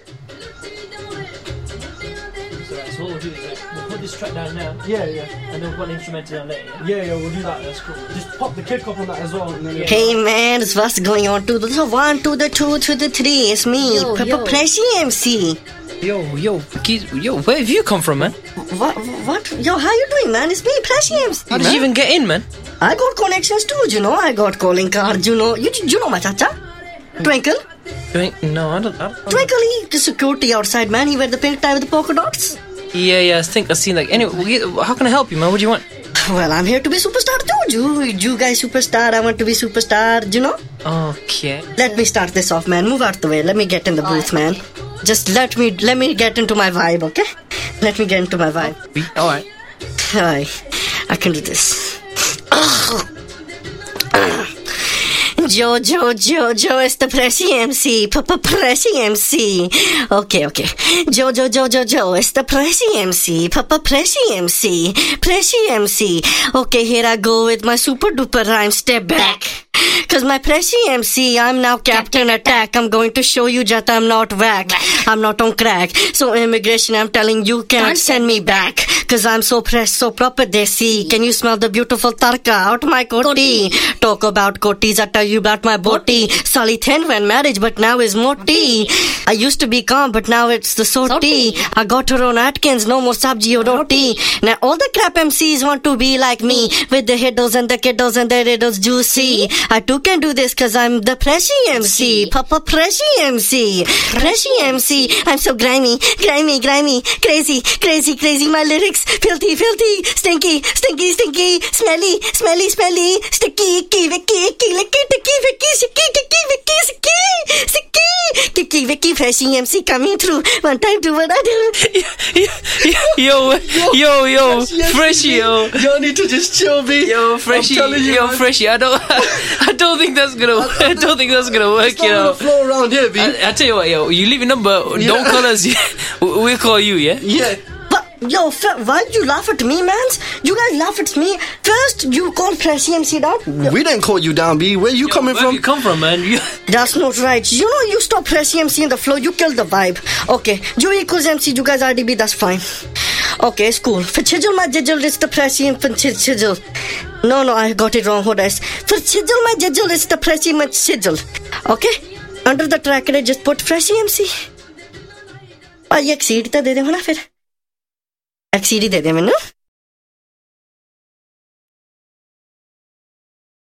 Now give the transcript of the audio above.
So what we'll do is we'll put this track down now. Yeah. And then we'll put an instrumental down later. Yeah, we'll do that. That's cool. Just pop the kick up on that as well. And then Hey man, what's going on? To the 1 to the 2 to the 3. It's me, Pressy MC. Yo, where have you come from, man? What? Yo, how you doing, man? It's me, Pressy MC. How did you even get in, man? I got connections too, you know. I got calling cards, you know. You know my chacha? Twinkle? No, I don't. Twinkle, the security outside, man. He wear the pink tie with the polka dots. Yeah, I think I've seen, like, anyway, how can I help you, man? What do you want? Well, I'm here to be superstar too. You guys superstar, I want to be superstar, you know? Okay. Let me start this off, man. Move out the way. Let me get in the booth, man. Just let me get into my vibe, okay? Let me get into my vibe. Alright. Alright, I can do this. Joe, it's the Pressy MC. Pressy MC. Okay. Joe, it's the Pressy MC. Pressy MC. Pressy MC. Okay, here I go with my super duper rhyme. Step back. Cause my Pressy MC, I'm now Captain Attack. I'm going to show you that I'm not whack. I'm not on crack. So immigration, I'm telling you can't send me back. Cause I'm so fresh, so proper desi. Can you smell the beautiful tarka out my koti? Talk about kotis, I tell you about my boti. Sali thin when marriage, but now is moti. I used to be calm, but now it's the soti. I got her on Atkins, no more sabji or roti. Now all the crap MCs want to be like me. With the hiddles and the kiddles and the riddles juicy. I too can do this cause I'm the Pressy MC. Pressy MC. Pressy MC. I'm so grimy. Crazy. My lyrics filthy. Stinky. Smelly. Sticky. Vicky. Pressy MC coming through. One time do what I do. Yo, Freshie, yo. Y'all need to just chill, B. Yo, Freshie, Freshie. I don't think that's gonna work, you know. Flow around here, B. I tell you what, yo, you leave your number, don't call us, we'll call you, yeah? Yeah. But, yo, why did you laugh at me, man? You guys laugh at me. First, you called Pressy MC down. We didn't call you down, B. Where you coming from? Where you come from, man? That's not right. You know, you stop Pressy MC in the flow, you kill the vibe. Okay, Joe equals MC, you guys RDB, that's fine. Okay, it's cool. For Chijil, my Jijil, it's the Pressy and Chijil. No, I got it wrong. Hold on. For Chijil, my Jijil, it's the Pressy and Chijil. Okay? Under the track, I just put Pressy MC. Exceed, तो दे दे ना फिर. Exceed ही दे दे मैंने.